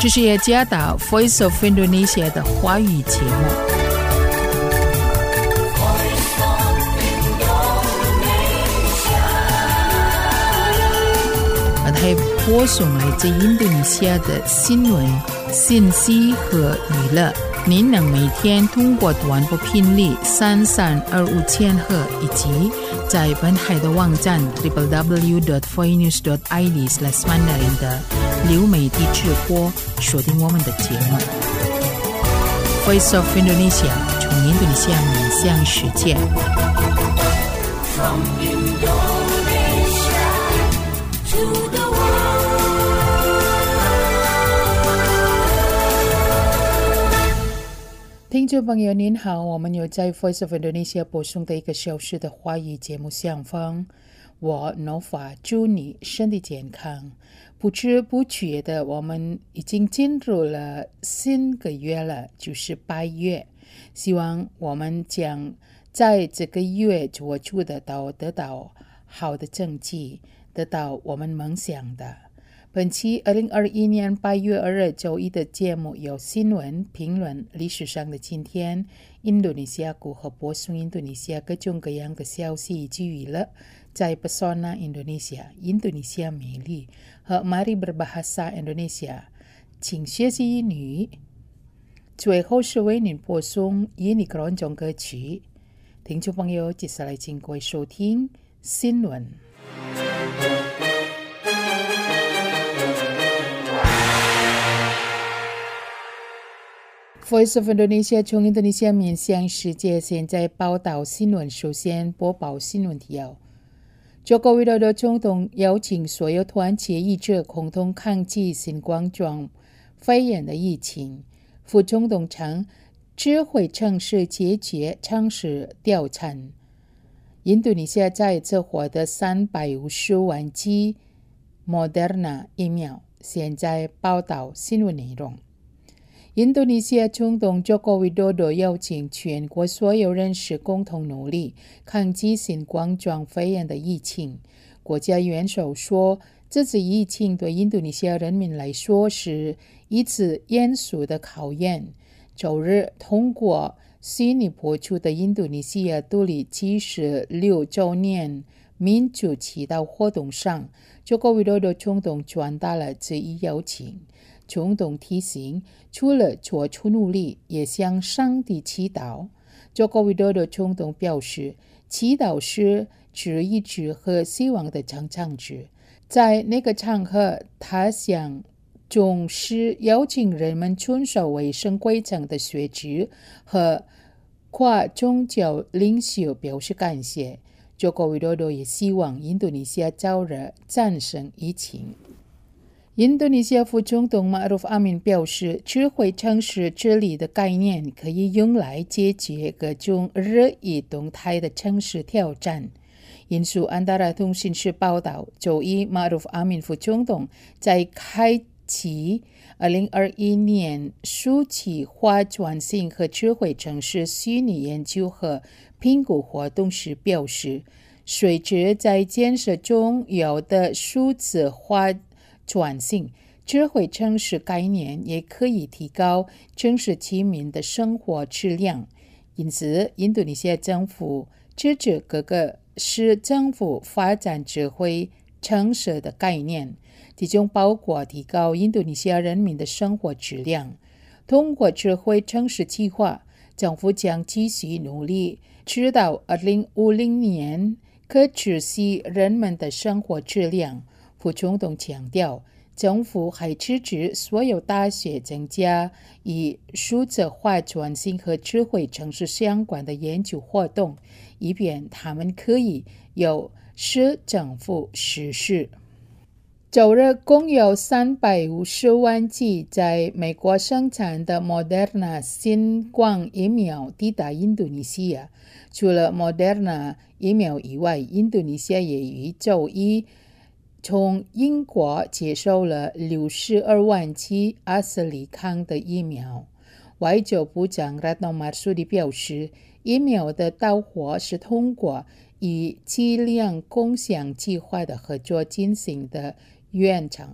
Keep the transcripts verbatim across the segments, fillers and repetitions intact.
这是耶加达 Voice of Indonesia 的华语节目。它播送来自印度尼西亚的新闻、信息和娱乐。您能每天通过短波频率三三二五千赫以及在本海的网站 double-u double-u double-u dot voice news dot i d slash mandarin 的流媒体直播收听我们的节目。Voice of Indonesia 从印度尼西亚面向世界。From Indonesia to the听众朋友您好，我们有在 Voice of Indonesia 播送的一个小时的华语节目相逢。我 Nova 祝你身体健康。不知不觉的，我们已经进入了新个月了，就是八月。希望我们将在这个月做出得到得到好的成绩，得到我们梦想的。本期二零二一年八月二日周一的节目有新闻、评论、历史上的今天、印度尼西亚如何播送印度尼西亚各种各样的消息以及娱乐，在 Pesona Indonesia 印度尼西亚美丽和 Mari Berbahasa Indonesia 请学习英语。最后是为您播送印尼各种歌曲。听众朋友，接下来请各位收听新闻。Voice of Indonesia 从印度尼西亚面向世界，现在报道新闻。首先播报新闻提要。Joko Widodo 总统邀请所有团结一致，共同抗击新冠状肺炎的疫情。副总统称，智慧城市解决城市调查。印度尼西亚再次获得三百五十万剂 Moderna 疫苗。现在报道新闻内容。印度尼西亚总统 Joko Widodo 邀请全国所有人士共同努力抗击新冠状肺炎的疫情。国家元首说，这次疫情对印度尼西亚人民来说是一次严肃的考验。周日通过悉尼播出的印度尼西亚独立七十六周年民主祈祷活动上， Joko Widodo 总统转达了这一邀请。总统提醒，除了做出努力，也向上帝祈祷。Joko Widodo 总统表示，祈祷是旨意志和希望的成长值。在那个场合，他向重视邀请人们遵守卫生规则的学者和跨宗教领袖表示感谢。Joko Widodo 也希望印度尼西亚早日战胜疫情。印度尼西亚副总统 Ma'ruf Amin 表示，智慧城市治理的概念可以用来解决各种日益动态的城市挑战。引述安达拉通讯社报道，周一 Ma'ruf Amin 副总统在开启二零二一年数字化转型和智慧城市虚拟研究和评估活动时表示，随着在建设中有的数字化转型，智慧城市概念也可以提高城市居民的生活质量。因此，印度尼西亚政府支持各个市政府发展智慧城市的概念，其中包括提高印度尼西亚人民的生活质量。通过智慧城市计划，政府将继续努力，直到二零五零年可持续人们的生活质量。副总统强调，政府还支持所有大学增加与数字化转型和智慧城市相关的研究活动，以便他们可以由市政府实施。周日共有三百五十万剂在美国生产的 Moderna 新冠疫苗抵达印度尼西亚。除了 Moderna 疫苗以外，印度尼西亚也于周一从英国接收了六十二万剂阿斯利康的疫苗。外交部长 Retno Marsudi 表示，疫苗的到货是通过与剂量共享计划的合作进行的原厂。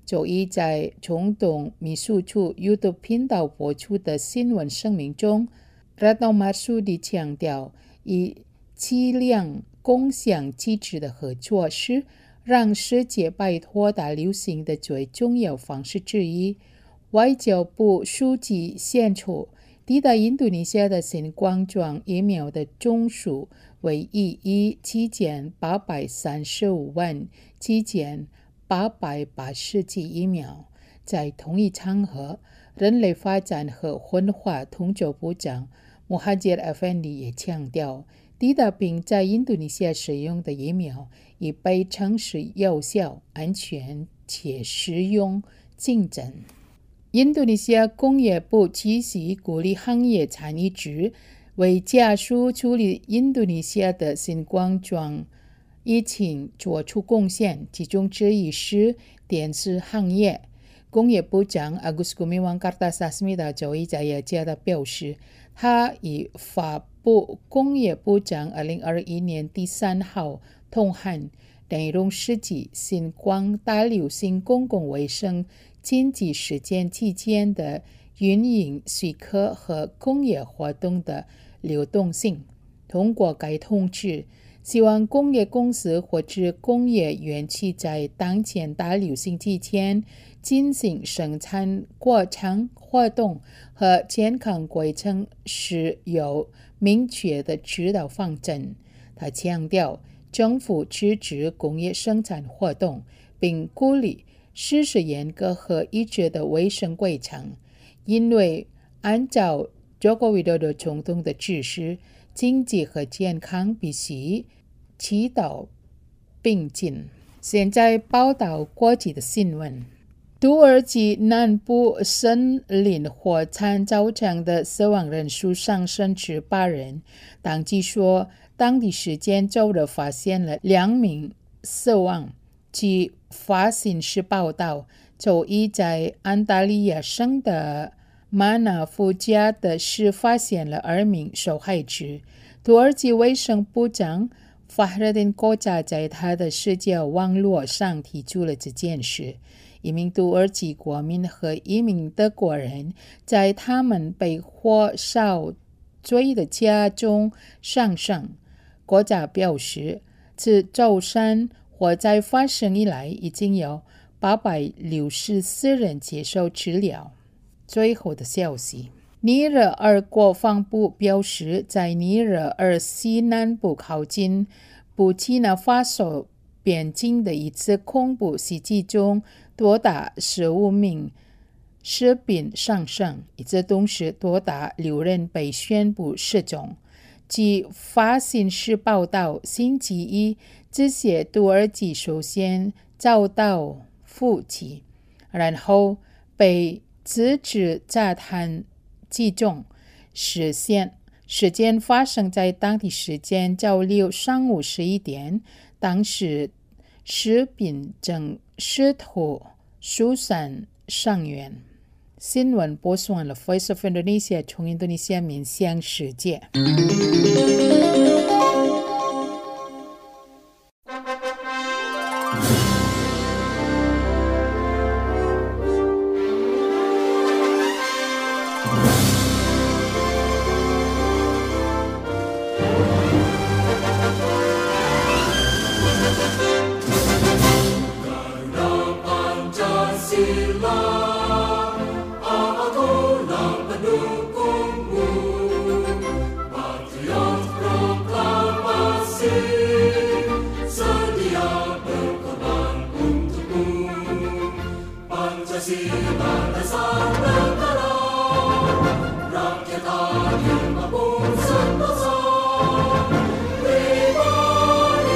周一在总统秘书处 YouTube 频道播出的新闻声明中， Retno Marsudi 强调，以剂量共享机制的合作是让世界摆脱大流行的最重要方式之一。外交部书记显出，抵达印度尼西亚的新冠状疫苗的总数为一亿七千八百三十五万七千八百八十剂疫苗。在同一场合，人类发展和文化通州部长穆哈吉尔·阿芬迪也强调，抵达并在印度尼西亚使用的疫苗已被证实有效、安全且实用竞争。印度尼西亚工业部继续鼓励行业参与制，为加速处理印度尼西亚的新冠状疫情做出贡献，其中之一是电子行业。工业部长 Agus Gumiwang Kartasasmita 周一在雅加达表示，他已发布工业部长二零二一年第三号通函，内容涉及新冠大流行公共卫生紧急事件期间的运营许可和工业活动的流动性。通过该通知，希望工业公司或者工业园区在当前大流行期间进行生产过程活动和健康规程时有明确的指导方针。他强调，政府支持工业生产活动，并鼓励实施严格和一致的卫生规程，因为按照Joko Widodo总统的指示，经济和健康必须齐头并进。现在报道国际的新闻。土耳其南部森林火灾造成的死亡人数上升至八人。当局说，当地时间周日发现了两名死亡。据法新社报道，周一在安大利亚省的马纳夫加的市发现了二名受害者。土耳其卫生部长Fahrettin Koca 在他的社交网络上提出了这件事。一名土耳其国民和一名德国人在他们被火烧坠的家中丧生。Koca表示，自周三火灾发生以来，已经有八百六十四人接受治疗。最后的消息，尼日尔国防部表示，在尼日尔西南部靠近布基纳法索边境的一次恐怖袭击中，多达十五名士兵丧生，与此同时多达六人被宣布失踪。据法新社报道，星期一，这些土耳其首先遭到伏击，然后被自制炸弹击中。事件事件发生在当地时间周六上午十一点，当时士兵正试图疏散伤员。新闻播送完了 Voice of Indonesia 从印度尼西亚面向世界。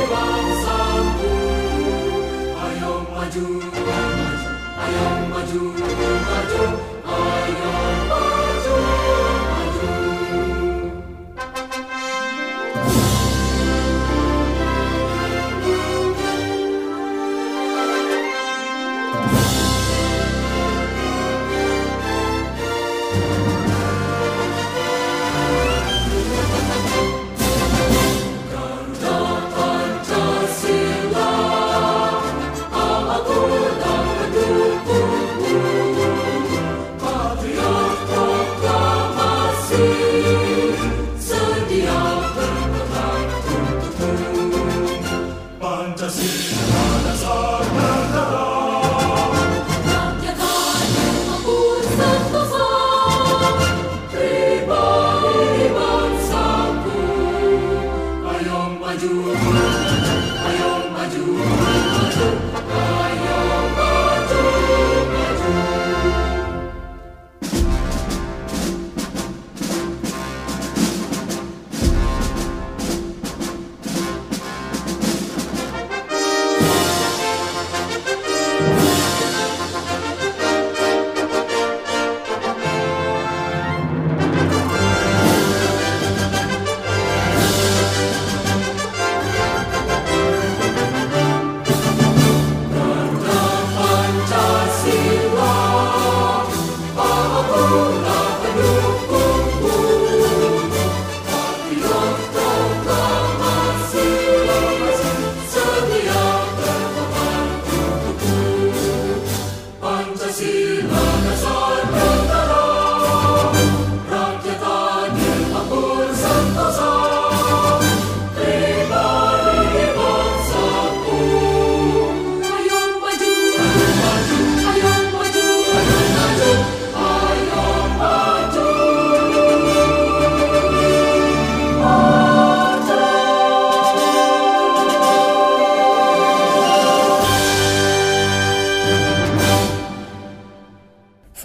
Maju, maju, maju, maju.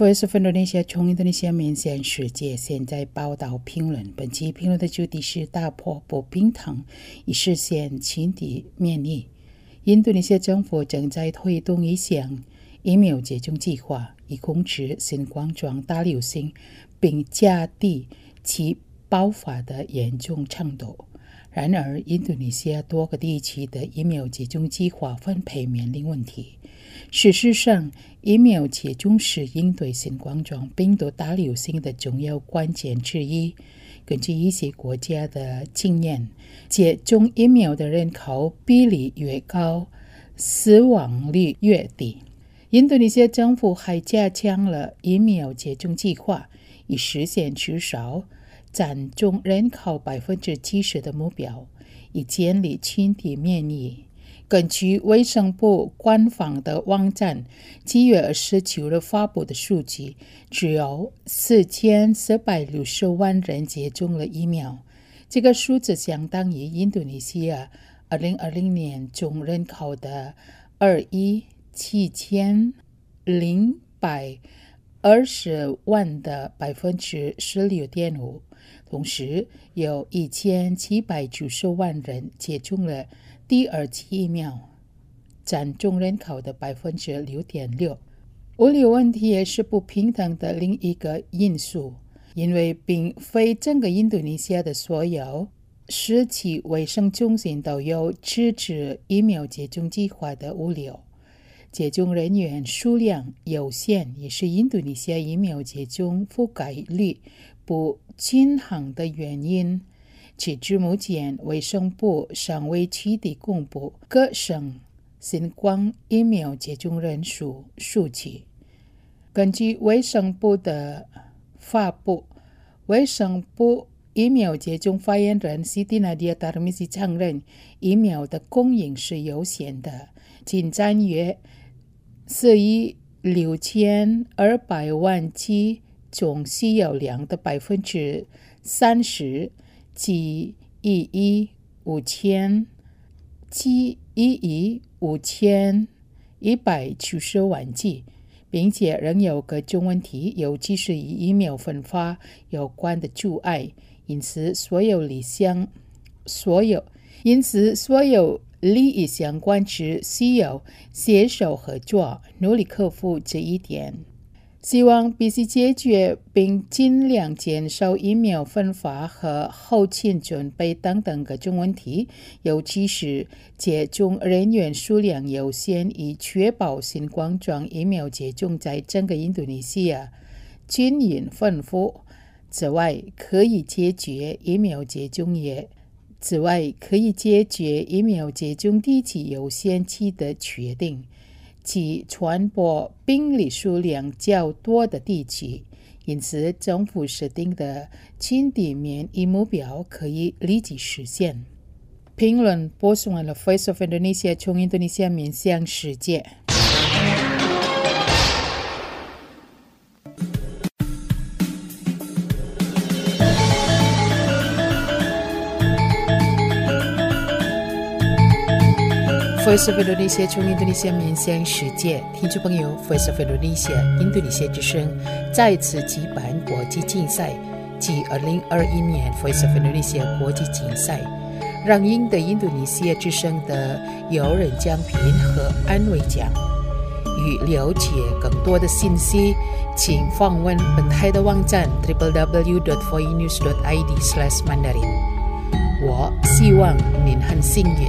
Voice of Indonesia 从印度尼西亚面向世界，现在报道评论。本期评论的主题是打破不平等，以实现群体免疫。印度尼西亚政府正在推动一项疫苗接种计划，以控制新冠状大流行，并降低其爆发的严重程度。然而，印度尼西亚多个地区的疫苗接种计划分配面临问题。事实上，疫苗接种是应对新冠状病毒大流行的重要关键之一。根据一些国家的经验，接种疫苗的人口比例越高，死亡率越低。印度尼西亚政府还加强了疫苗接种计划，以实现至少占总人口百分之七十的目标，以建立群体免疫。根据卫生部官方的网站七月二十九日发布的数据，只有四千四百六十万人接种了疫苗。这个数字相当于印度尼西亚二零二零年总人口的二亿七千零百二十万的百分之十六点五。同时，有一千七百九十万人接种了第二剂疫苗，占总人口的百分之六点六。物流问题也是不平等的另一个因素，因为并非整个印度尼西亚的所有市区卫生中心都有支持疫苗接种计划的物流。接种人员数量有限，也是印度尼西亚疫苗接种覆盖率不均衡的原因。截至目前，卫生部尚未确定公布各省新冠疫苗接种人数数据。根据卫生部的发布，卫生部疫苗接种发言人 Siti Nadia Tarmizi 承认，疫苗的供应是有限的，仅占约四亿六千二百万剂总需要量的百分之三十，即一亿五千，即一亿五千一百九十万剂，并且仍有各种问题，尤其是与疫苗分发有关的阻碍。因此，所有理想，所有，因此所有利益相关者需要携手合作，努力克服这一点。希望必须解决并尽量减少疫苗分发和后勤准备等等各种问题，尤其是接种人员数量有限，以确保新冠状疫苗接种在整个印度尼西亚均匀分布。此外，可以解决疫苗接种业此外，可以解决疫苗接种地区优先期的确定，即传播病例数量较多的地区。因此，政府设定的群体免疫目标可以立即实现。评论播送完了 Voice of Indonesia 从印度尼西亚面向世界。Voice of Indonesia 从印度尼西亚面向世界，听众朋友 ，Voice of Indonesia 印度尼西亚之声再次举办国际竞赛，即二零二一年 Voice of Indonesia 国际竞赛，让赢得印度尼西亚之声的有人奖品和安慰奖。欲了解更多的信息，请访问本台的网站 double-u double-u double-u dot voinews dot i d slash mandarin。我希望您很幸运。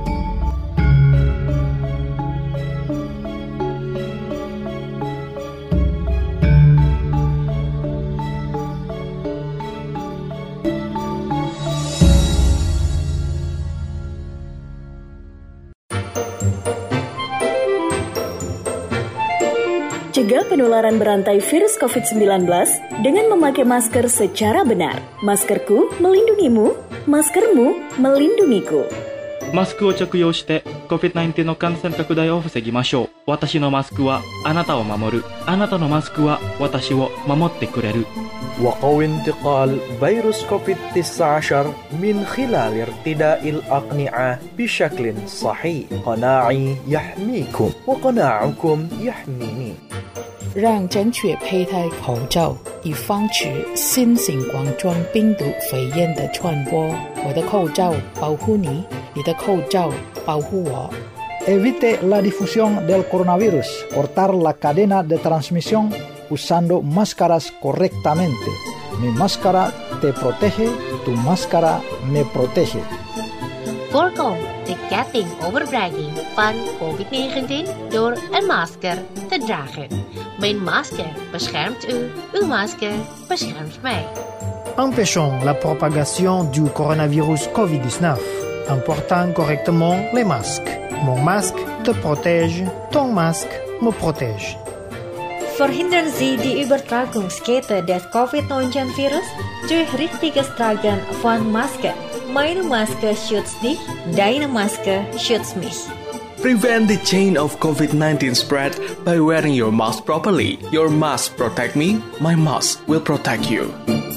Cegah penularan berantai virus covid sembilan belas dengan memakai masker secara benar. Maskerku melindungimu, maskermu melindungiku. マスクを着用して コビッドナインティーン の感染拡大を防ぎましょう。私のマスクはあなたを守る。あなたのマスクは私を守ってくれる。 وقو انتقال فيروس كوفيد تسعة عشر من خلال ارتداء الأقنعة بشكل صحيح. قناعي يحميكم وقناعكم يحميني. 让正确佩戴口罩，以防止新型冠状病毒肺炎的传播。我的口罩保护你，你的口罩保护我。 Evite la difusión del coronavirus. Cortar la cadena de transmisión usando máscaras correctamente. Mi máscara te protege, tu máscara me protege. Voorkom de ketting overbrenging van covid negentien door een masker te dragen. Mijn masker beschermt u, uw masker beschermt mij. Empêchons la propagation du coronavirus covid dix-neuf en portant correctement les masques. Mon masque te protège, ton masque me protège. Verhindern Sie die Übertragungskette des covid neunzehn virus durch richtiges Tragen von Maske. Meine Maske schützt dich, deine Maske schützt mich. Prevent the chain of covid nineteen spread by wearing your mask properly. Your mask protect me, my mask will protect you.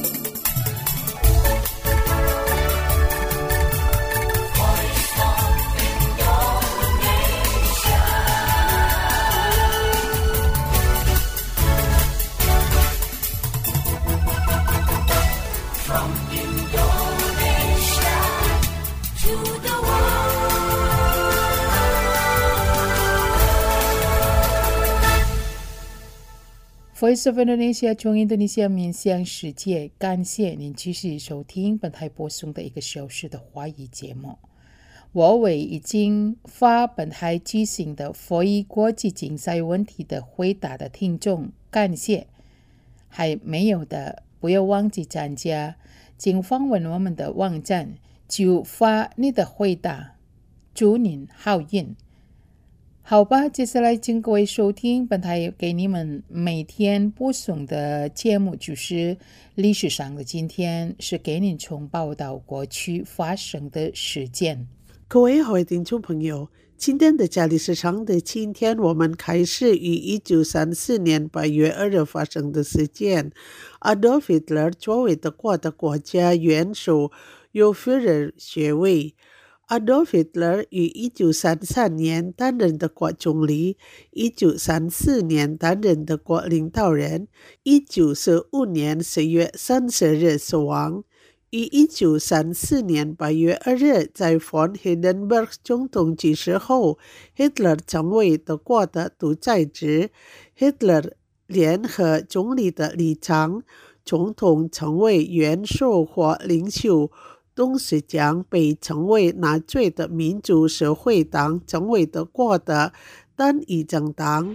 Voice of Indonesia 从印度尼西亚面向世界，感谢您继续收听本台播送的一个小时的华语节目。我为已经发本台进行的非裔国际竞赛问题的回答的听众感谢，还没有的不要忘记参加，请访问我们的网站就发你的回答，祝您好运。好吧，接下来请各位收听本台给你们每天播送的节目，就是历史上的今天，是给您从报道过去发生的事件。 各位好，听众朋友，今天的在历史上的今天，我们开始于一九三四年八月二日发生的事件。Adolf Hitler 作为德国的国家元首，有führer学位。Adolf Hitler 于一九三三年担任德国总理，一九三四年担任德国领导人，一九四五年十月三十日死亡。于一九三四年八月二日在 von Hindenburg 总统去世后， Hitler 成为德国的独裁者。 Hitler 联合总理的立场，总统成为元首或领袖，董事长被称为纳粹的民主社会党，成为德国的单一政党。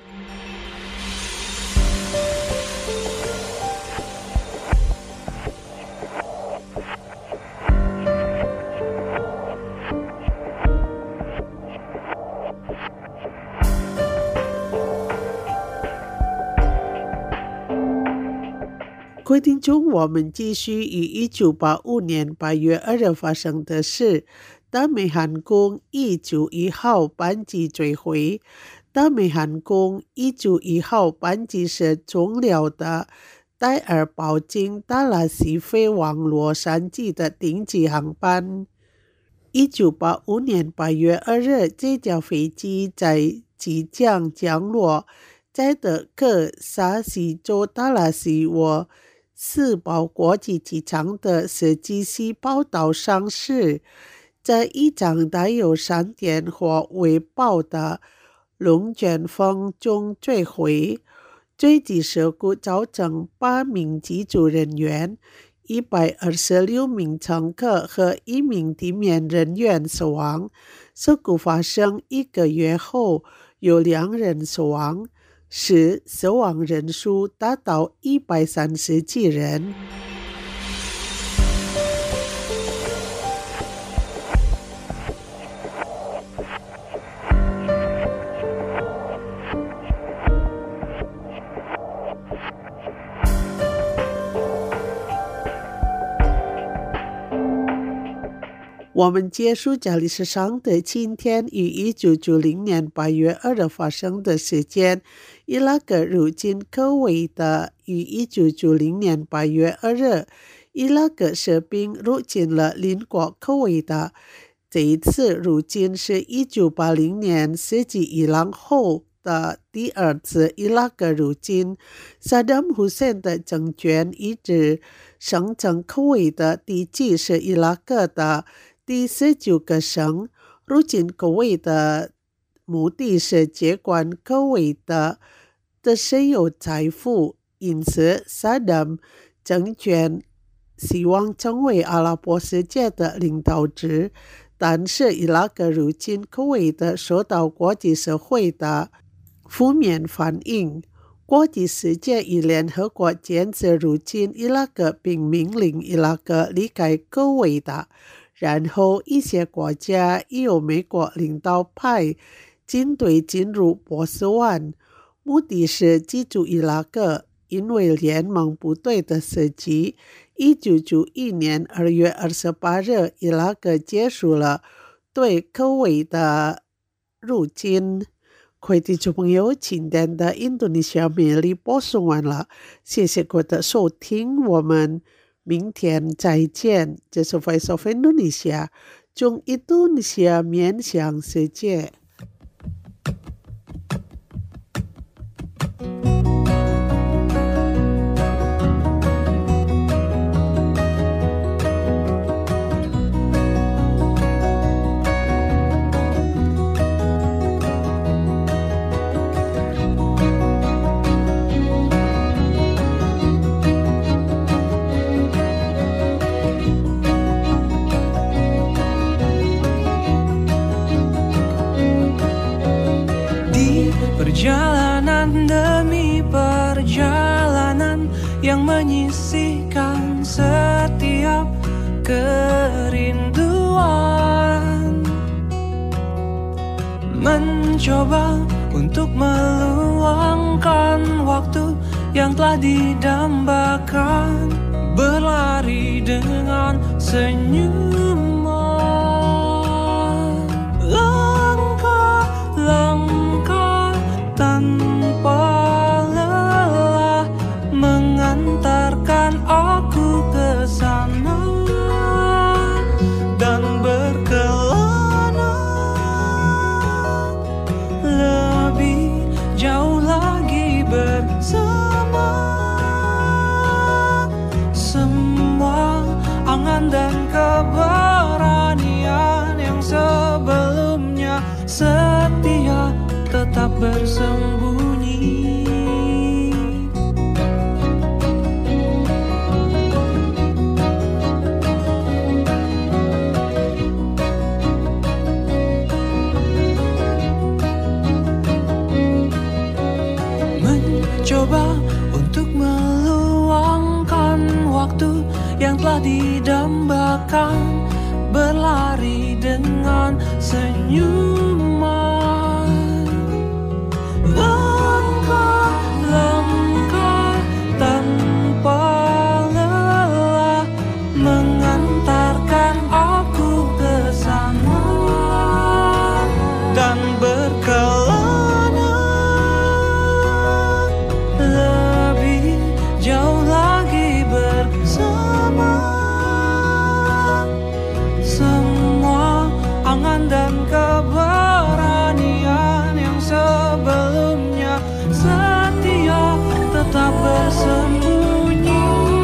各位听众，我们继续于一九八五年八月二日发生的事。大美航空一九一号班机坠毁。大美航空一九一号班机是重要的戴尔堡经达拉斯飞往洛杉矶的顶级航班。一九八五年八月二日，这架飞机在即将降落在德克萨斯州达拉斯沃世宝国际机场的设计师报道上市，在一场带有闪电或微暴的龙卷风中坠毁。坠机事故造成八名机组人员、一百二十六名乘客和一名地面人员死亡。事故发生一个月后，有两人死亡，使死亡人数达到一百三十七人。我们结束在历史上的今天于一九九零年八月二日发生的事件。伊拉克入侵科威特于一九九零年八月二日，伊拉克士兵入侵了邻国科威特。这一次入侵是一九八零年世纪伊朗后的第二次伊拉克入侵，萨达姆胡塞的政权一直声称科威的地区是伊拉克的第十九个省，入侵科威的目的是接管科威的的石油财富，因此萨达姆政权希望成为阿拉伯世界的领导者，但是伊拉克入侵科威的受到国际社会的负面反应。国际世界以联合国坚持入侵伊拉克并命令伊拉克离开科威的，然后一些国家也有美国领导派军队进入波斯湾，目的是记住伊拉克。因为联盟部队的设计，一九九一年二月二十八日，伊拉克结束了对科威的入侵。各位听众朋友，今天的印度尼西亚魅力播送完了，谢谢各位的收听，我们明天再见。这是 Voice of Indonesia， 从印度尼西亚面向世界。 Perjalanan demi perjalanan yang menyisihkan setiap kerinduan, mencoba untuk meluangkan waktu yang telah didambakan, berlari dengan senyuman, langkah-langkah tanpa lelah mengantarkan aku ke sana dan berkelana lebih jauh lagi bersama. Semua angan dan keberanian yang sebelumnya setia tetap bersembunyi. Mencoba untuk meluangkan waktu yang telah didambakan, berlari dengan senyuman, langkah-langkah tanpa lelah mengantarkan aku ke sana dan berkelana lebih jauh lagi bersama. Semua angan dan keberanian yang sebelumnya setia tetap bersembunyi.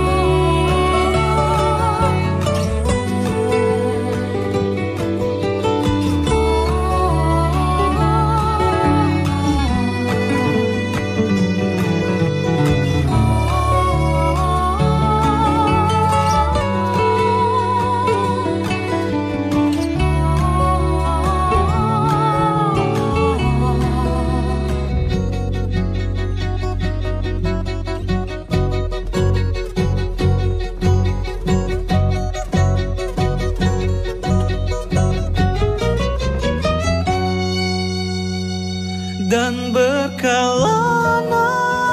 Dan berkelana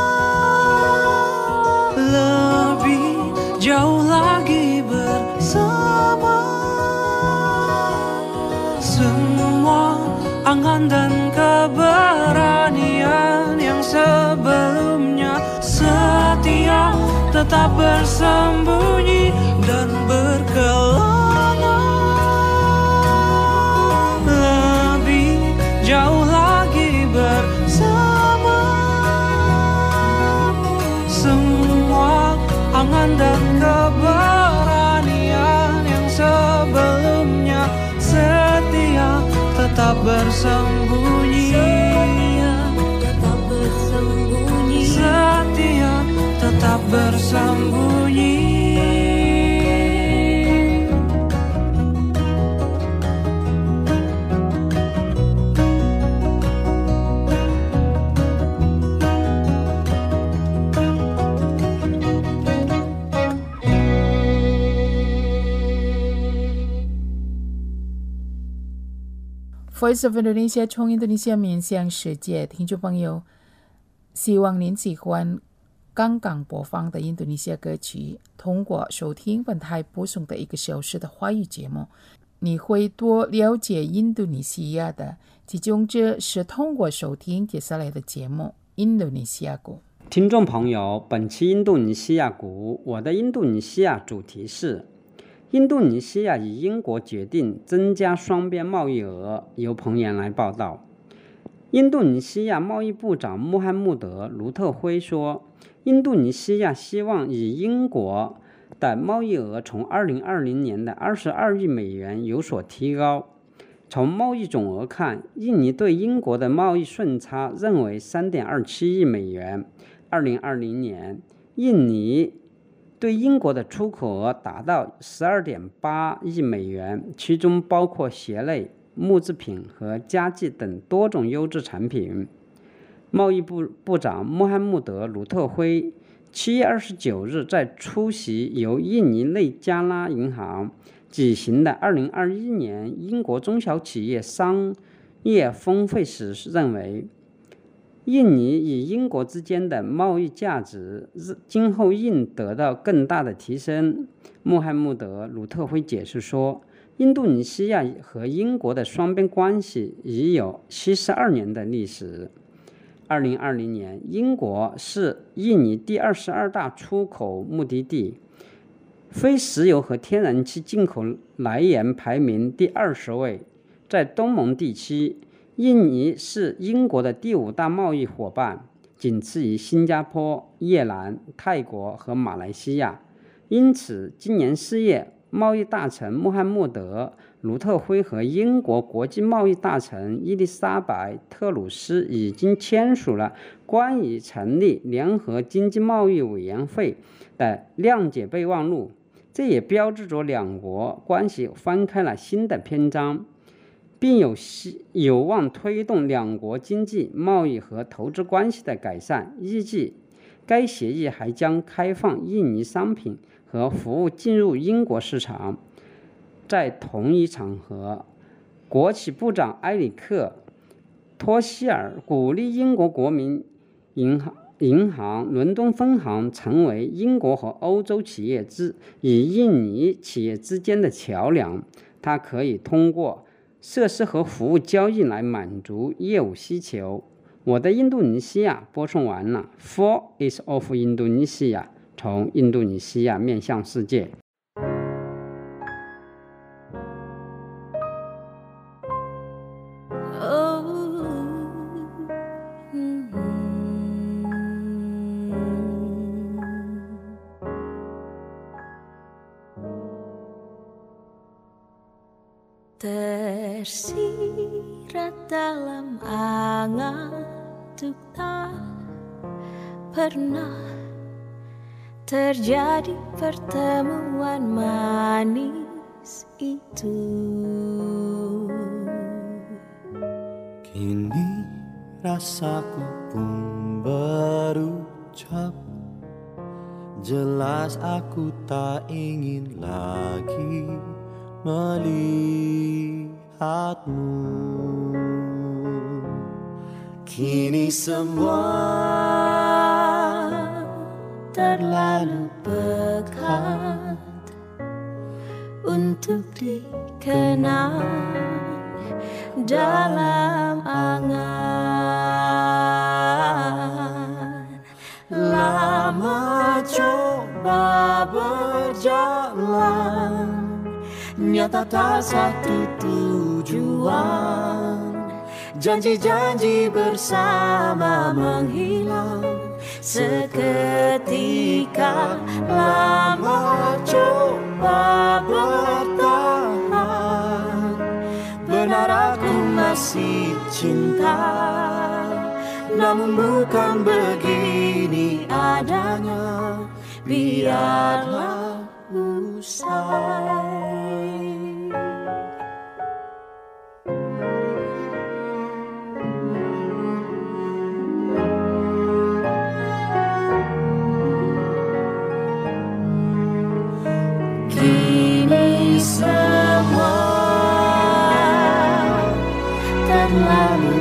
lebih jauh lagi bersama. Semua angan dan keberanian yang sebelumnya setia tetap bersembunyi dan berkelana lebih jauh lagi bersama. tetap bersembunyi, setia tetap bersembunyi, setia tetap bersembunyi. Voice of Indonesia 从印度尼西亚面向世界，听众朋友，希望您喜欢刚刚播放的印度尼西亚歌曲。通过收听本台播送的一个小时的华语节目，你会多了解印度尼西亚的。其中这是通过收听接下来的节目《印度尼西亚谷》。 听众朋友，本期印度尼西亚谷，我的印度尼西亚主题是印度尼西亚与英国决定增加双边贸易额。由彭岩来报道。印度尼西亚贸易部长穆罕默德·卢特辉说，印度尼西亚希望与英国的贸易额从二零二零年的二十二亿美元有所提高。从贸易总额看，印尼对英国的贸易顺差认为 三点二七亿美元。二零二零年，印尼对英国的出口额达到 十二点八亿美元，其中包括鞋类、木制品和家具等多种优质产品。贸易部部长穆罕默德·卢特辉七月二十九日在出席由印尼内加拉银行举行的二零二一年英国中小企业商业峰会时认为，印尼与英国之间的贸易价值今后应得到更大的提升。穆罕默德·鲁特辉解释说，印度尼西亚和英国的双边关系已有七十二年的历史。二零二零年，英国是印尼第二十二大出口目的地，非石油和天然气进口来源排名第二十位。在东盟地区，印尼是英国的第五大贸易伙伴，仅次于新加坡、越南、泰国和马来西亚。因此，今年四月，贸易大臣穆罕默德·卢特辉和英国国际贸易大臣伊丽莎白·特鲁斯已经签署了关于成立联合经济贸易委员会的谅解备忘录，这也标志着两国关系翻开了新的篇章，并有有望推动两国经济、贸易和投资关系的改善。预计该协议还将开放印尼商品和服务进入英国市场。在同一场合，国企部长埃里克·托希尔鼓励英国国民银行银行伦敦分行成为英国和欧洲企业之与印尼企业之间的桥梁。它可以通过设施和服务交易来满足业务需求。我的印度尼西亚播送完了。Four is of Indonesia， 从印度尼西亚面向世界。 Tersirat dalam angan untuk tak pernah terjadi pertemuan manis itu. Kini rasaku pun berucap, jelas aku tak ingin lagi melihatmu. Kini semua terlalu pekat untuk dikenang dalam angan. Lama coba berjalan, nyata tak satu tujuan. Janji-janji bersama menghilang seketika. Lama coba bertahan, benar aku masih masih cinta, namun bukan begini adanya, biarlah usai. Kini semua terlalu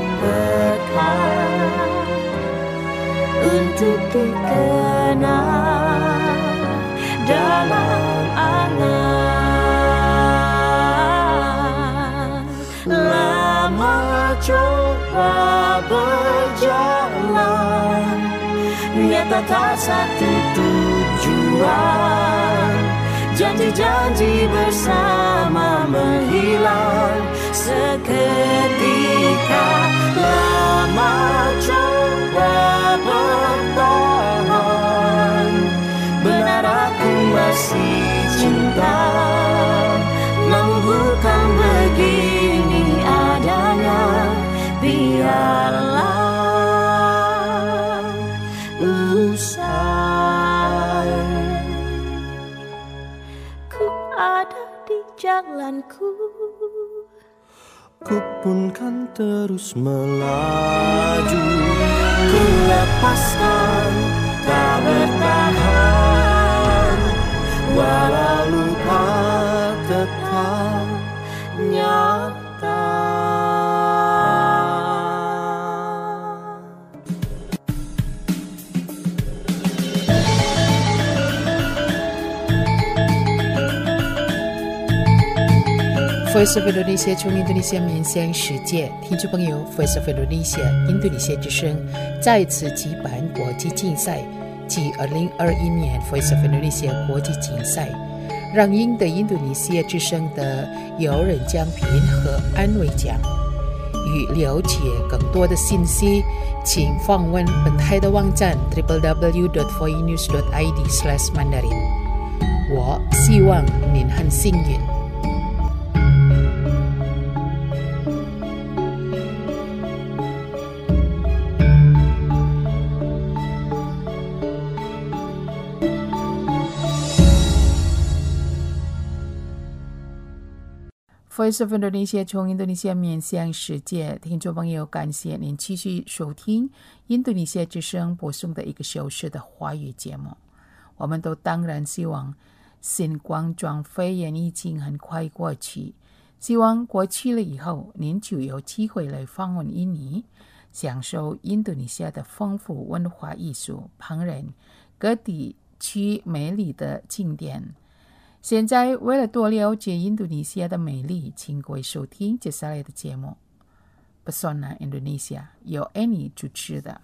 pekat untuk dikenal dalam angan. Lama coba berjalan, nyata tak satu tujuan. Janji-janji bersama menghilang seketika. Lama coba bertahan, benar aku masih cinta, namun bukan begini adanya, biarlah usai. Ada di jalanku, ku pun kan terus melaju. Ku lepaskan, tak bertahan, walau lupa tetap nyata. Voice of Indonesia 从印度尼西亚面向世界，听众朋友 ，Voice of Indonesia 印度尼西亚之声再次举办国际竞赛暨二零二一年 Voice of Indonesia 国际竞赛，让赢得印度尼西亚之声的有人奖品和安慰奖。与了解更多的信息，请访问本台的网站 double-u double-u double-u dot voinews dot i d slash mandarin。我希望您很幸运。Voice of Indonesia 从印度尼西亚面向世界，听众朋友，感谢您继续收听印度尼西亚之声播送的一个小时的华语节目。我们都当然希望新冠状肺炎疫情很快过去，希望过去了以后，您就有机会来访问印尼，享受印度尼西亚的丰富文化艺术、烹饪、各地区美丽的景点。现在为了多了解印度尼西亚的美丽，请各位收听接下来的节目 Pesona Indonesia 由 Annie 主持的。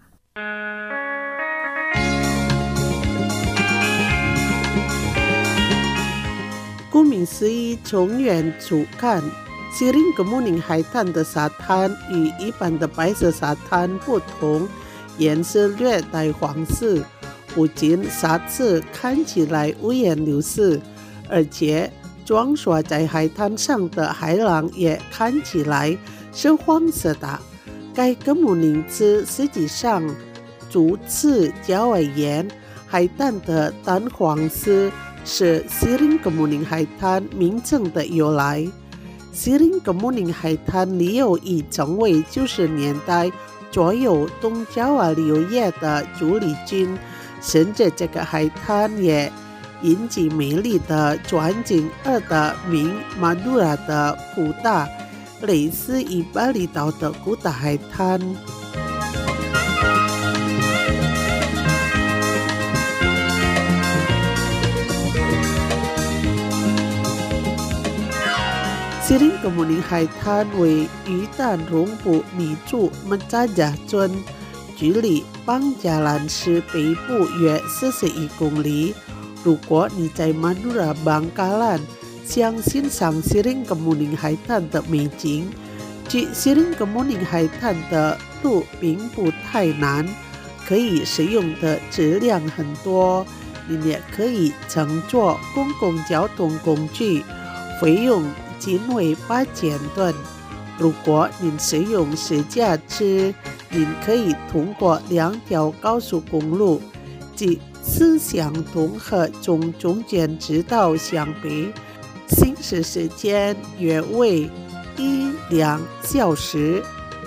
顾名思义，从远处看，西林格木宁海滩的沙滩与一般的白色沙滩不同，颜色略带黄色，不仅沙子看起来五颜六色，而且装刷在海滩上的海浪也看起来是黄色的。该格木宁字实际上主次较为严，海滩的淡黄色是西林格木宁海滩名称的由来。西林格木宁海滩里有已成为九十年代左右东爪哇旅游业的主力军，甚至这个海滩也引起美丽的转景二的名马杜拉的古大，类似于巴厘岛的古大海滩。西林格木宁海滩为鱼蛋绒布泥柱曼扎加村，距离邦加兰市北部约四十一公里。如果你在马努拉邦加兰想欣赏西林格木宁海滩的美景，去西林格木宁海滩的路并不太难，可以使用的质量很多，你也可以乘坐公共交通工具，费用仅为八千盾。 如果您使用实价支，您可以通过两条高速公路，即四相同和中中间直道相比，行驶时间约为一两小时。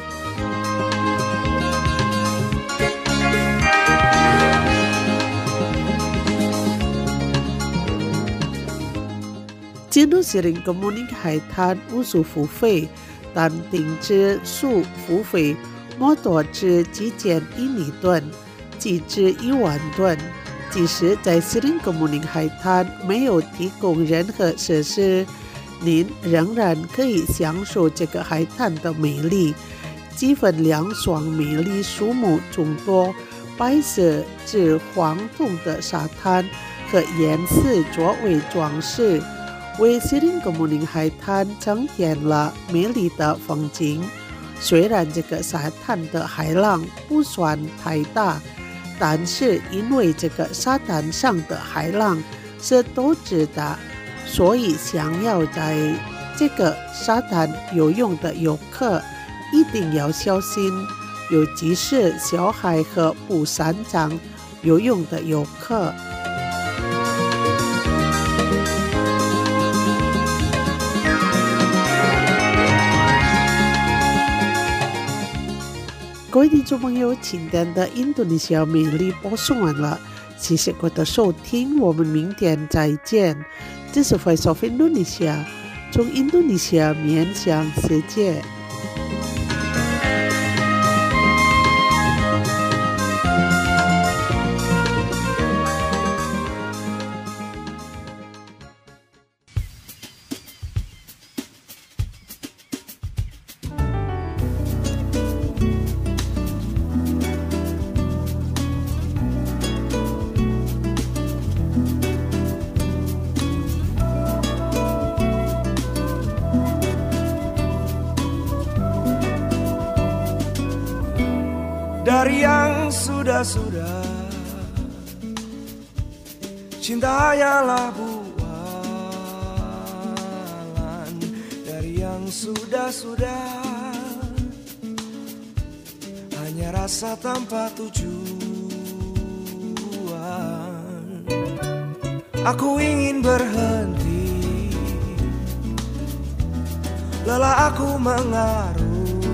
进入西林格姆宁海滩无需付费，但定制数付费摩多至基建一米吨，及至一万吨。即使在西林格姆宁海滩没有提供任何设施，您仍然可以享受这个海滩的美丽。几分凉爽美丽树木众多，白色至黄铜的沙滩和岩石作为装饰，为西林格姆宁海滩增添了美丽的风景。虽然这个沙滩的海浪不算太大，但是因为这个沙滩上的海浪是都知的，所以想要在这个沙滩游泳的游客一定要小心，尤其是小孩和不擅长游泳的游客。各位听众朋友，今天的印度尼西亚美丽播送完了，谢谢各位的收听，我们明天再见。这是 Voice of Indonesia， 从印度尼西亚面向世界。 Dari yang sudah-sudah, cinta hanyalah bualan. Dari yang sudah-sudah, hanya rasa tanpa tujuan. Aku ingin berhenti, lelah aku mengarungi.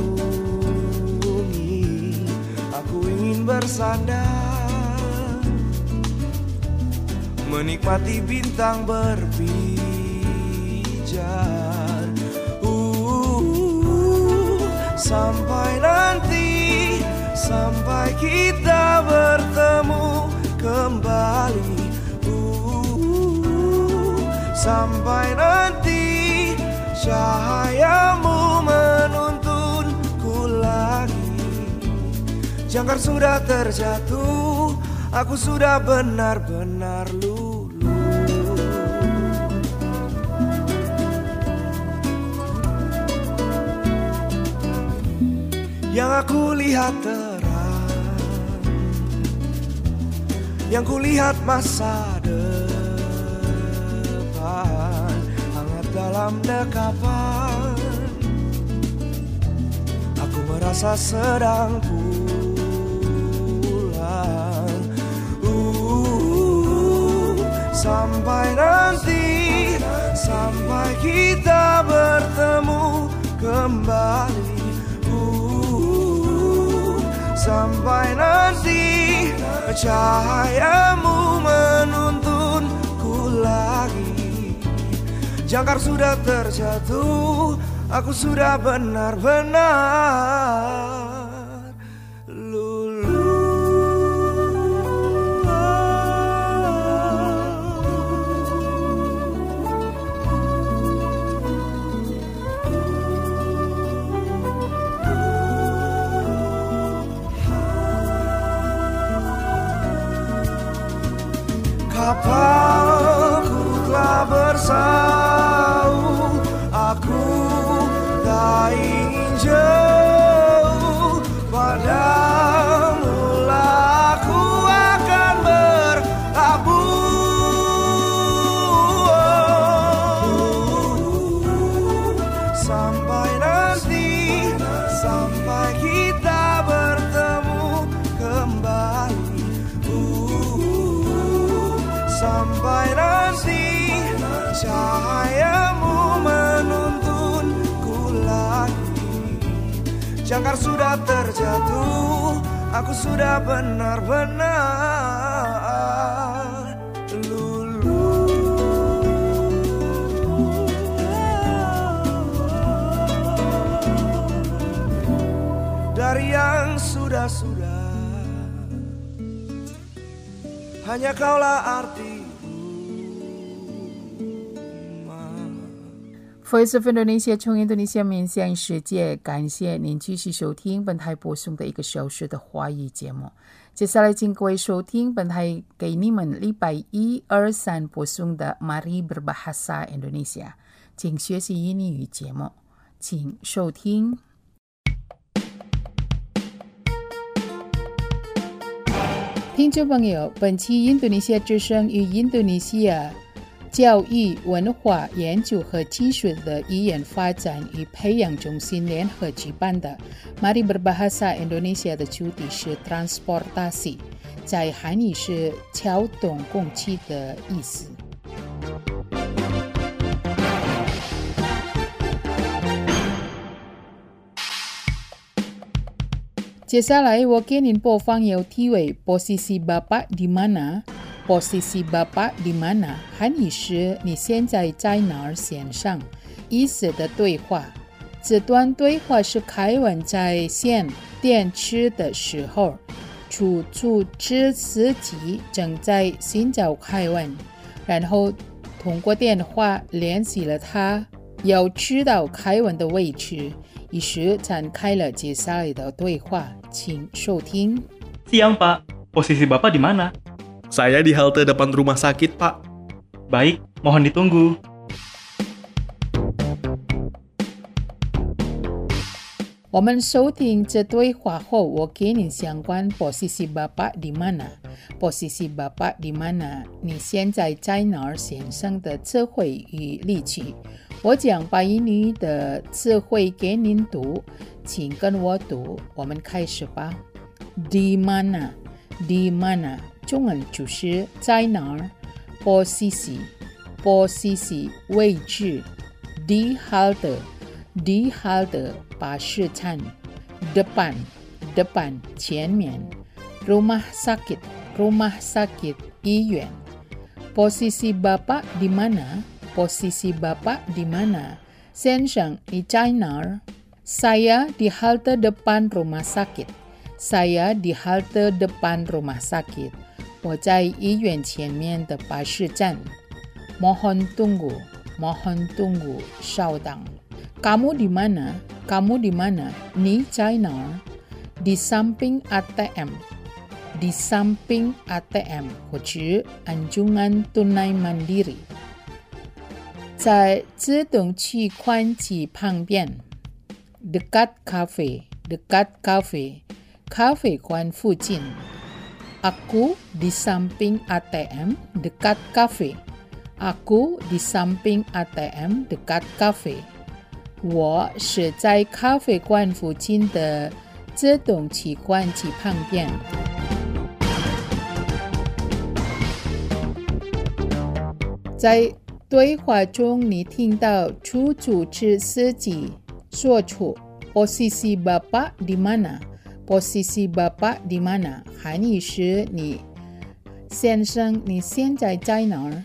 Aku ingin bersandar, menikmati bintang berpijar. uh, Sampai nanti, sampai kita bertemu kembali. uh, Sampai nanti cahayamu menuntunku lagi. Jangkar sudah terjatuh, aku sudah benar-benar luluh. Yang aku lihat terang, yang ku lihat masa depan, hangat dalam dekapan. Aku merasa sedang pulang. Sampai nanti, sampai kita bertemu kembali. uh, Sampai nanti cahayamu menuntunku lagi. Jangkar sudah terjatuh, aku sudah benar-benar kapalku telah bersau, aku tak ingin jauh, padamu lah aku akan berlabuh. Sampai nanti sampai kita bertemu kembali. uh, Sampai nanti cahayamu menuntunku lagi. Jangkar sudah terjatuh, aku sudah benar-benar lulu. Dari yang sudah-sudah, hanya kaulah arti. Voice of Indonesia 从印度尼西亚面向世界，感谢您继续收听本台播送的一个小时的华语节目。接下来请各位收听本台给你们礼拜一、二、三播送的 Mari Berbahasa Indonesia， 请学习印尼语节目，请收听。听众朋友，本期印度尼西亚之声与印度尼西亚教育、文化研究和技术的语言发展与培养中心联合举办的 Mari Berbahasa Indonesia 的主题是 transportasi， 在韩语是交通工具的意思。接下来我给您播放有题为 Posisi Bapak di mana？Posisi Bapak di mana？ 韩语是你现在在哪儿线上意思的对话。这段对话是凯文在线电池的时候，出租车司机正在寻找凯文，然后通过电话联系了他，要知道凯文的位置，于是展开了接下来的对话，请收听。 Siang Pak, posisi Bapak di mana? Saya di halte depan rumah sakit, Pak. Baik, mohon ditunggu. 我们收听这对话后，我给你相关 posisi Bapak di mana。posisi Bapak di mana？ 你现在在哪儿线上的词汇与例句。我将把印尼的词汇给您读，请跟我读。我们开始吧。Di mana？ Di mana？ 中文就是在哪儿。Posisi Posisi 位置。Di halte Di halte 巴士站。Depan Depan 前面。Rumah sakit Rumah sakit 医院。Posisi Bapak di mana？Posisi Bapak di mana？ 先生，你在哪儿？ Saya di halte depan rumah sakit. Saya di halte depan rumah sakit. 我在医院前面的巴士站。Mohon tunggu. Mohon tunggu. 稍等。Kamu di mana? Kamu di mana? 你在哪儿？ Di samping A T M.Di samping A T M 或者 Anjungan Tunai Mandiri， 在自动取款机旁边。Dekat cafe Dekat cafe 咖啡馆附近。Aku di samping A T M dekat cafe. Aku di samping A T M dekat cafe. 我是在咖啡馆附近的自动取款机旁边。在对话中，你听到出租车司机说出 Posisi Bapak di mana? Posisi Bapak di mana? 韩语是你先生，你现在在哪儿？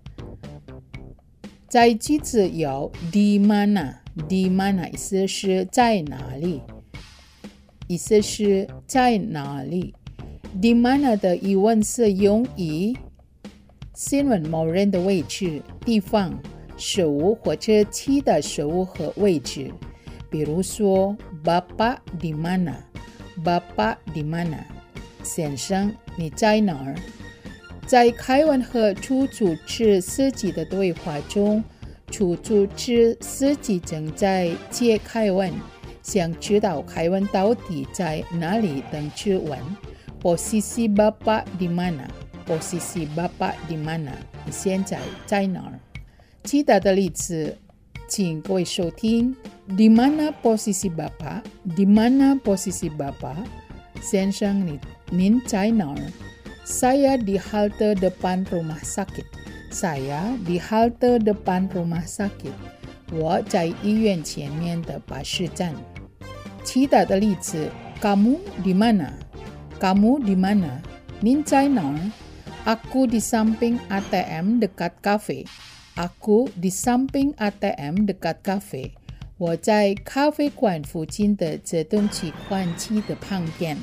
在句子有 di mana di mana 意思是在哪里，意思是在哪里。di mana 的疑问是用于询问某人的位置、地方、事物或者其他事物和位置。比如说 Bapak di mana Bapak di mana 先生，你在哪儿？在凯文和出租车司机的对话中，出租车司机正在接凯文，想知道凯文到底在哪里等车问。Posisi Bapak di mana? Posisi Bapak di mana? 你现在在哪儿？其他的例子请各位收听 Di mana posisi Bapak? Di mana posisi Bapak? Sensang Nin China. Saya di halte depan rumah sakit. Saya di halte depan rumah sakit. 我在医院前面的巴士站。其他的例子 Kamu di mana? Kamu di mana? Nin China. Aku di samping A T M dekat kafe. Aku di samping A T M dekat kafe. 我在咖啡馆附近的自动取款机的旁边。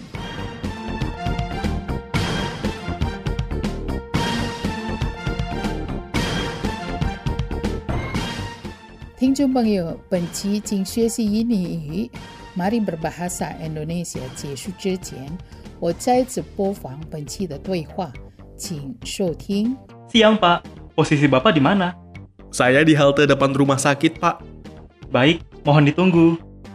听众朋友，本期请学习印尼语 Mari berbahasa Indonesia 结束之前，我再次播放本期的对话，请收听。 Siang Pak, posisi Bapak di mana? Saya di halte depan rumah sakit, Pak. Baik, mohon ditunggu.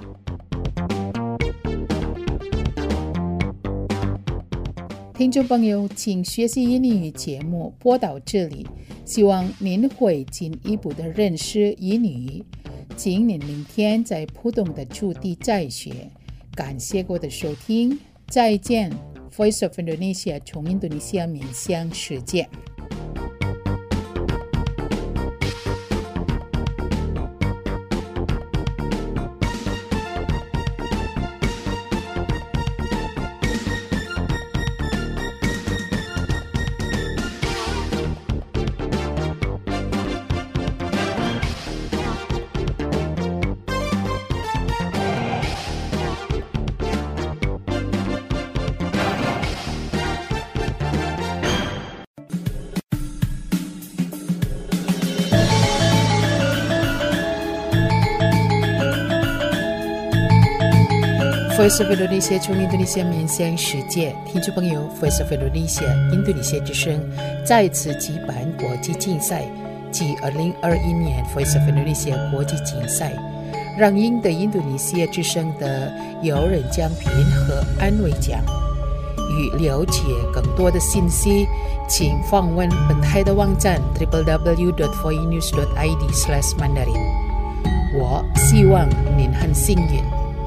听众朋友，请学习印尼语节目播到这里，希望您会进一步的认识印尼语。请您明天在普通的驻地再学。感谢各位的收听，再见。Voice of Indonesia 从印度尼西亚面向世界。Voice of Indonesia 从印度尼西亚面向世界，听众朋友 ，Voice of Indonesia 印度尼西亚之声再次举办国际竞赛，即二零二一年 Voice of Indonesia 国际竞赛，让赢得印度尼西亚之声的有人奖品和安慰奖。与了解更多的信息，请访问本台的网站 double-u double-u double-u dot voinews dot i d slash mandarin。我希望您很幸运。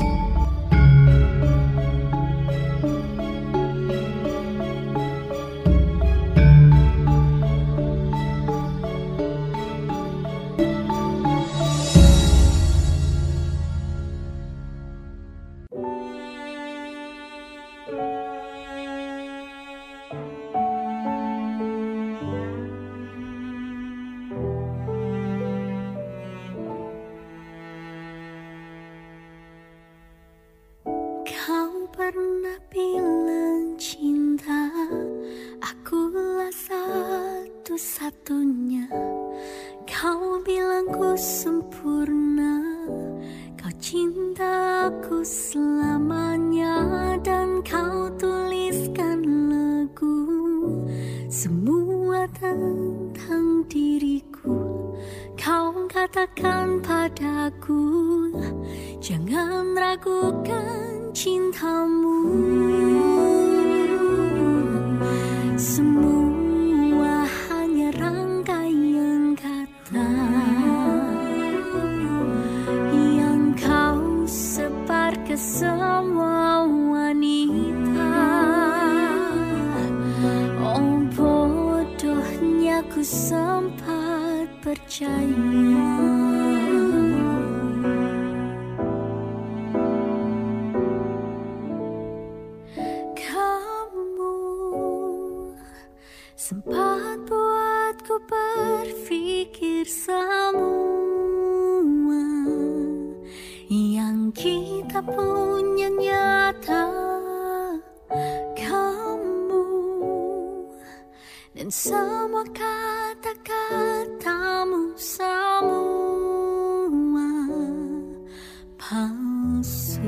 Pernah bilang cinta, akulah satu-satunya. Kau bilang ku sempurna, kau cinta aku selamanya. Dan kau tuliskan lagu, semua tentang diriku. Kau katakan padaku, jangan ragukan cintamu. Semua hanya rangkaian kata yang kau sebar ke semua wanita. Oh bodohnya ku sempat percaya. Sempat buatku berpikir semua yang kita punya nyata. Kamu dan semua kata-katamu semua palsu.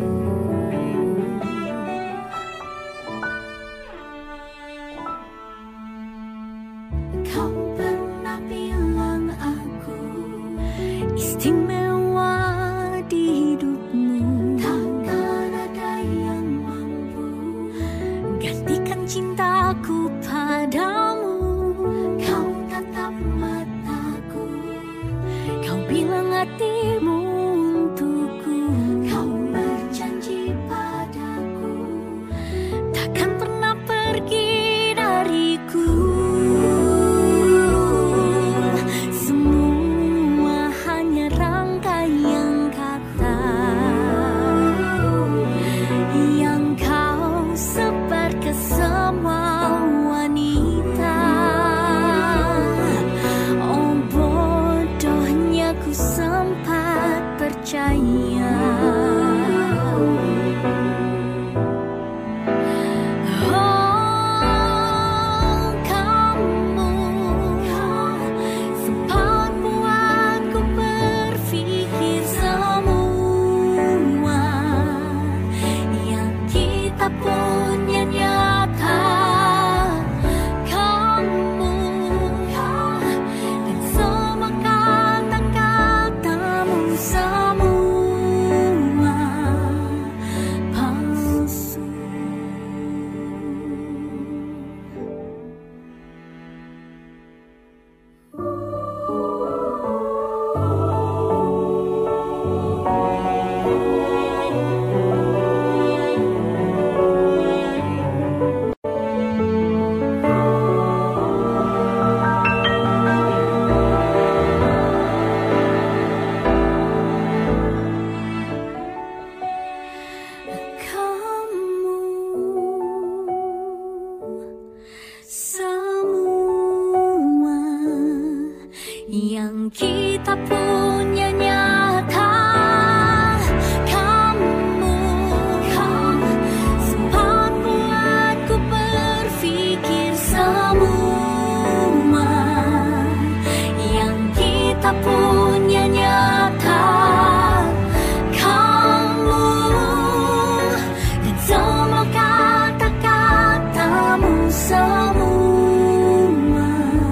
Istimewa di hidupmu, takkan ada yang mampu gantikan cintaku padamu. Kau tatap mataku, kau bilang hati percaya. Oh, kamu sempat buatku berpikir semua yang kita punya nyata. Kamu dan semua kata-katamu semua palsu. Semua yang kita punya nyata. Kamu sempat buatku berpikir semua yang kita punya nyata. Kamu dan semua kata-katamu semua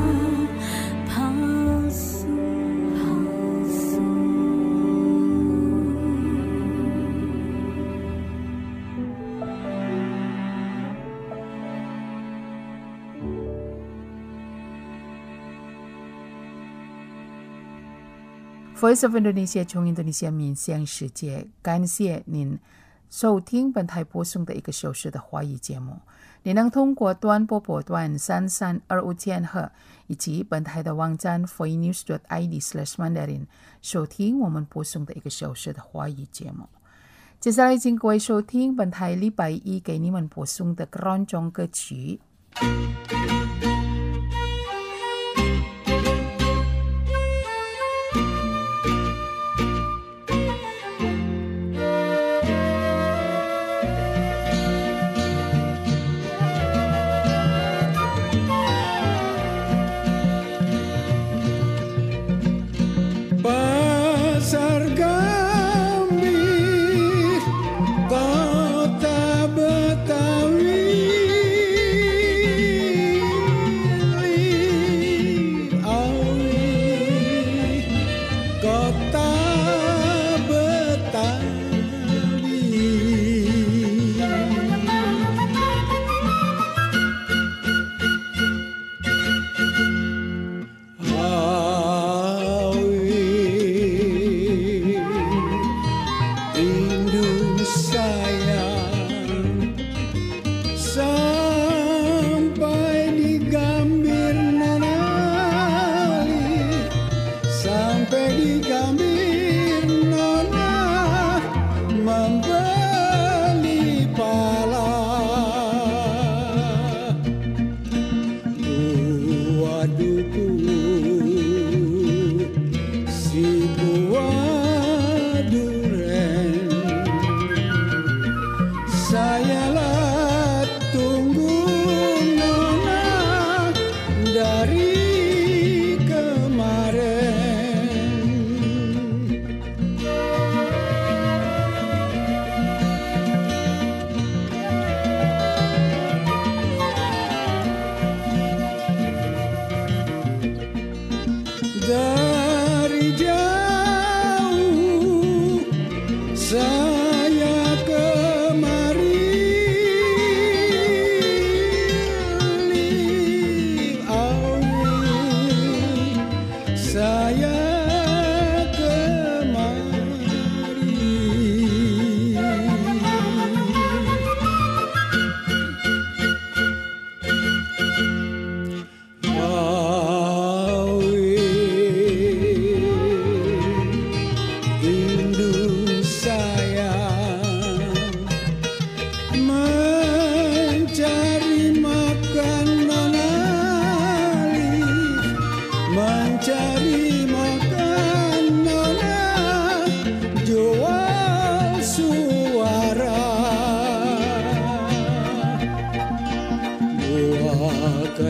palsu. Voice of Indonesia 从印度尼西亚面向世界，感谢您收听本台播送的一个小时的华语节目。你能通过短波波段三三二五千赫以及本台的网站 voinews dot i d slash mandarin 收听我们播送的一个小时的华语节目。接下来请各位收听本台礼拜一给你们播送的各种歌曲。 Pasar Gambir, kota Betawi, awi, kota Betawi. Sampai di Gambir Nanali, sampai di Gambir Nona membeli pala. Buah duku si buah duren, sayalah tunggu Nona dari kemarin. Dari jauh saya kemari, awi, saya mencari makan nona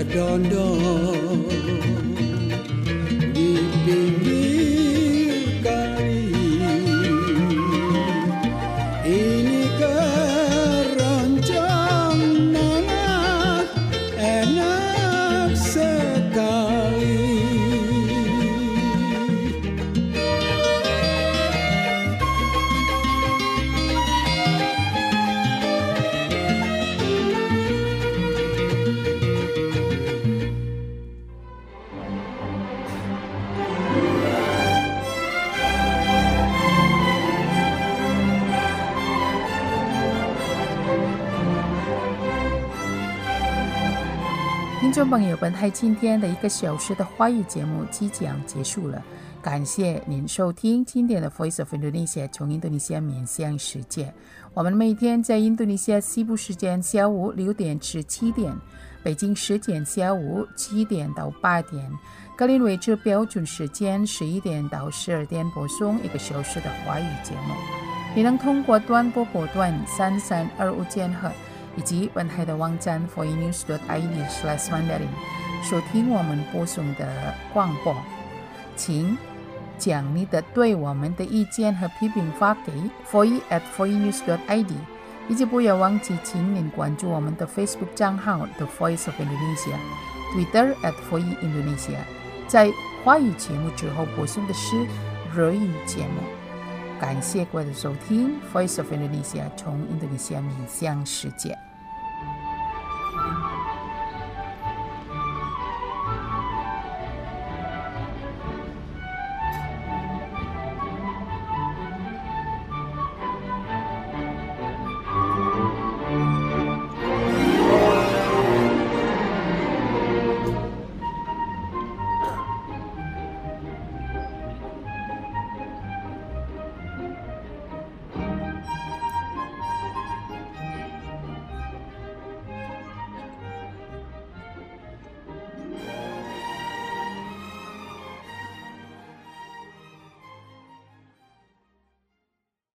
berdondong di pinggir kali. Ini keroncong nanah enak sekali. 听众朋友，本台今天的一个小时的华语节目即将结束了，感谢您收听今天的 Voice of Indonesia 从印度尼西亚面向世界。我们每天在印度尼西亚西部时间下午六点至七点，北京时间下午七点到八点，格林威治标准时间十一点到十二点播送一个小时的华语节目。你能通过短波波段三三二五千赫以及本台的网站 voinews dot i d slash mandarin 收听我们播送的广播。请将你的对我们的意见和批评发给 voice at voinews dot i d， 以及不要忘记请您关注我们的 Facebook 账号 The Voice of Indonesia， Twitter at voice Indonesia。 在华语节目之后播送的是日语节目。感谢各位的收听 Voice of Indonesia 从印度尼西亚面向世界。